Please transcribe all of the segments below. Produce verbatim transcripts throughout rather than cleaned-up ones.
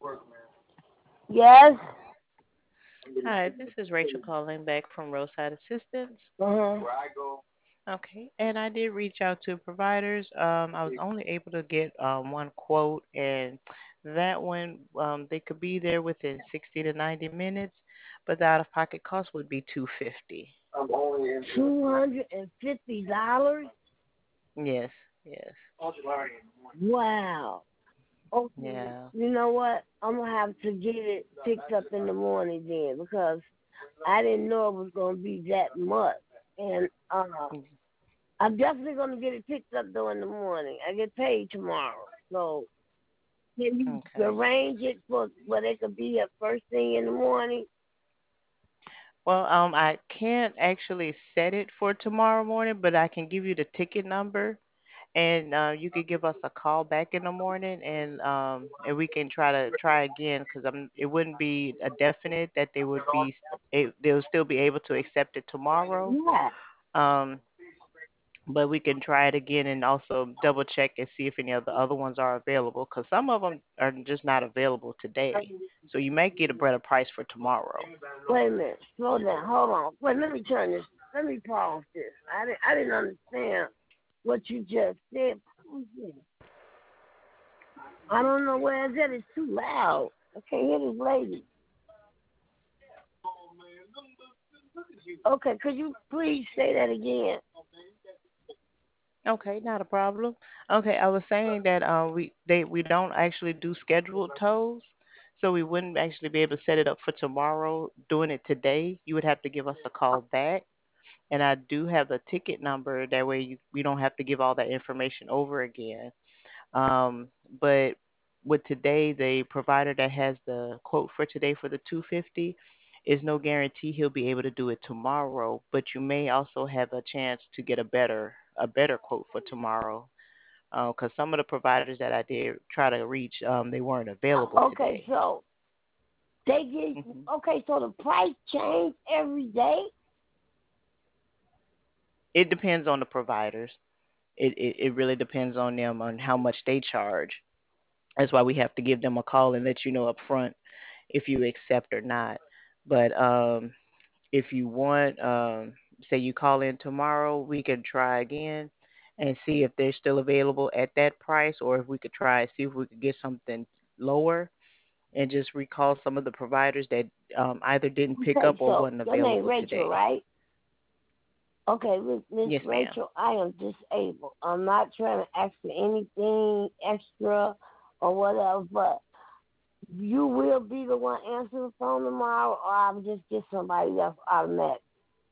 Yes. Hi, this is Rachel calling back from Roadside Assistance. Uh-huh. Okay, and I did reach out to providers. Um, I was only able to get um, one quote, and that one um, they could be there within sixty to ninety minutes, but the out-of-pocket cost would be two fifty. Two hundred and fifty dollars. Yes, yes, Wow. Okay. yeah. You know what? I'm gonna have to get it picked up in the morning then because I didn't know it was gonna be that much. And uh, I'm definitely gonna get it picked up though in the morning. I get paid tomorrow, so can you Okay. arrange it for where they could be at first thing in the morning? Well, um, I can't actually set it for tomorrow morning, but I can give you the ticket number, and uh, you could give us a call back in the morning, and um, and we can try to try again because I'm. It wouldn't be a definite that they would be. a- They'll still be able to accept it tomorrow. Yeah. Um, but we can try it again and also double check and see if any of the other ones are available because some of them are just not available today. So you might get a better price for tomorrow. Wait a minute. Slow down. Hold on. Wait. Let me turn this. Let me pause this. I didn't. I didn't understand what you just said. I don't know where it's at. It's too loud. I can't hear this lady. Okay, could you please say that again? Okay, not a problem. Okay, I was saying that uh, we they we don't actually do scheduled tows, so we wouldn't actually be able to set it up for tomorrow. Doing it today, you would have to give us a call back, and I do have the ticket number. That way, you, we don't have to give all that information over again. Um, but with today, the provider that has the quote for today for the two fifty is no guarantee he'll be able to do it tomorrow. But you may also have a chance to get a better a better quote for tomorrow. Because some of the providers that I did try to reach, um, they weren't available Okay, today. so they get. hmm Okay, so the price change every day. It depends on the providers. It, it it really depends on them on how much they charge. That's why we have to give them a call and let you know up front if you accept or not. But um, if you want, um, say you call in tomorrow, we can try again and see if they're still available at that price, or if we could try see if we could get something lower and just recall some of the providers that um, either didn't pick Okay, up or so wasn't your name available Rachel, today. right? Okay, Miss Yes, ma'am. Rachel, I am disabled. I'm not trying to ask for anything extra or whatever, but you will be the one answering the phone tomorrow, or I'll just get somebody else automatic.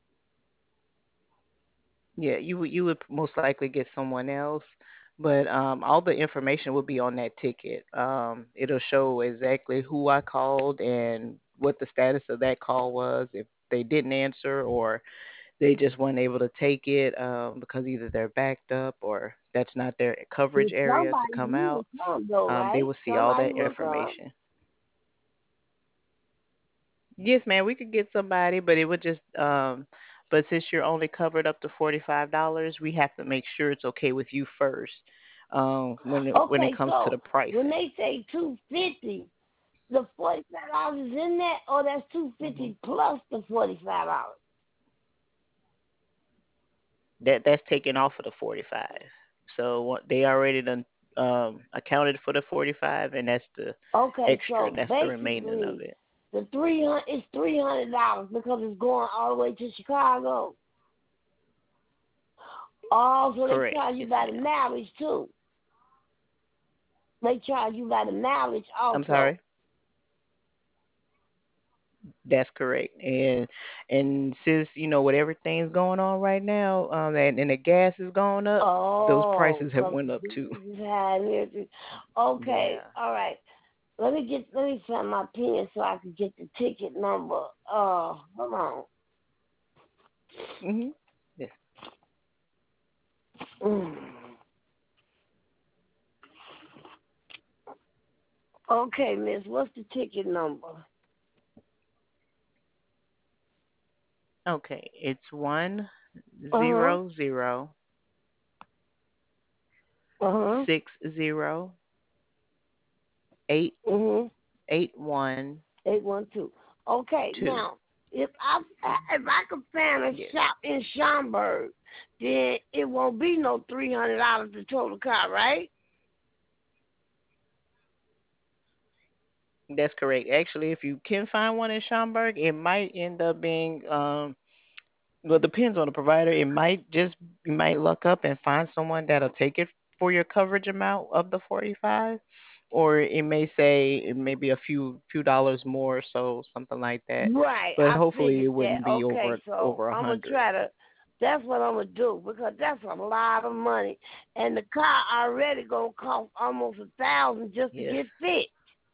Yeah, you would you would most likely get someone else, but um, all the information will be on that ticket. Um, it'll show exactly who I called and what the status of that call was, if they didn't answer or they just weren't able to take it um, because either they're backed up or that's not their coverage If area to somebody come will out. come though, Um, they right? will see all Somebody that will come. information. Yes, ma'am, we could get somebody, but it would just um but since you're only covered up to forty five dollars, we have to make sure it's okay with you first. Um when it when it Okay, comes to so the when pricing. they say two fifty, the forty five dollars is in that, or that's two hmm fifty plus the forty five dollars. That that's taken off of the forty five. So what they already done um accounted for the forty five and that's the Okay, extra. so That's the remaining of basically it. the three hundred is three hundred dollars because it's going all the way to Chicago. Also, they Correct. charge you Yes, by the ma'am. mileage too. They charge you by the mileage I'm also. sorry. That's correct. And and since you know with everything's going on right now, um, and, and the gas is going up, those Oh, prices have so went up this too. is how it is. Okay, Yeah. all right. Let me get let me find my pen so I can get the ticket number. Uh, hold on. Mhm. Yes. Mm. Okay, Miss, what's the ticket number? Okay. It's one Uh huh. zero zero Uh huh. six zero eight Mhm. eight one Eight one two. Okay, two. now if I if I could find a Yes, shop in Schaumburg, then it won't be no three hundred dollars to tow the car, right? that's correct. Actually, if you can find one in Schaumburg, it might end up being um well, it depends on the provider. It might just you might luck up and find someone that'll take it for your coverage amount of the forty-five, or it may say it may be a few few dollars more, or so something like that. Right, But I hopefully, it figured that. wouldn't be Okay, over so over a I'm gonna hundred. try to. That's what I'm gonna do because that's a lot of money, and the car already gonna cost almost a thousand just to Yes. get fixed.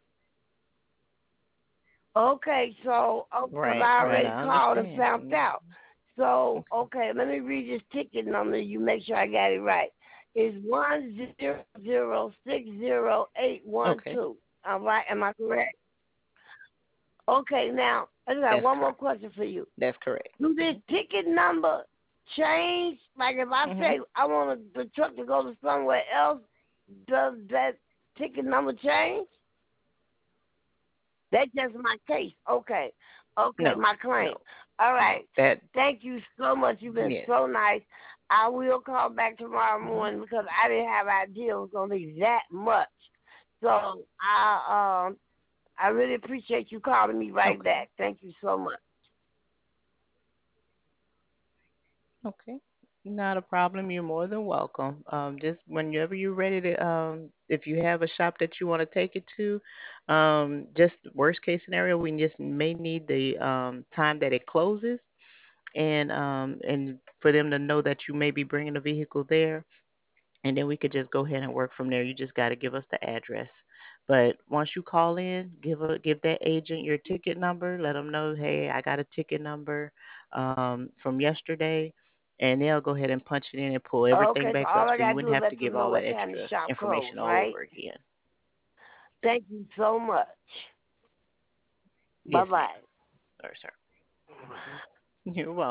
Okay, so because Right. I Right. already I called and understand. found Mm. out. So Okay. okay, let me read this ticket number. You make sure I got it right. It's one zero zero six zero eight one Okay. two. All right, am I correct? Okay, now I just have That's one more correct. question for you. That's correct. Do this Mhm. ticket number change? Like if I Mhm. say I want the truck to go to somewhere else, does that ticket number change? That's just my case. Okay. Okay, No. my No. claim. All No. right. That. Thank you so much. You've been Yes. so nice. I will call back tomorrow Mhm. morning because I didn't have idea it was gonna be that much. So I um I really appreciate you calling me right Okay. back. Thank you so much. Okay. Not a problem. You're more than welcome. Um, just whenever you're ready to, um, if you have a shop that you want to take it to, um, just worst case scenario, we just may need the um, time that it closes, and um, and for them to know that you may be bringing the vehicle there, and then we could just go ahead and work from there. You just got to give us the address. But once you call in, give a give that agent your ticket number. Let them know, hey, I got a ticket number um, from yesterday, and they'll go ahead and punch it in and pull everything Okay, so back up. all I So you gotta do wouldn't is have to let them give know all that what time the extra shop closed, information all right? over again. Thank you so much. Bye Yes, ma'am. bye. Sorry, sir. You're welcome.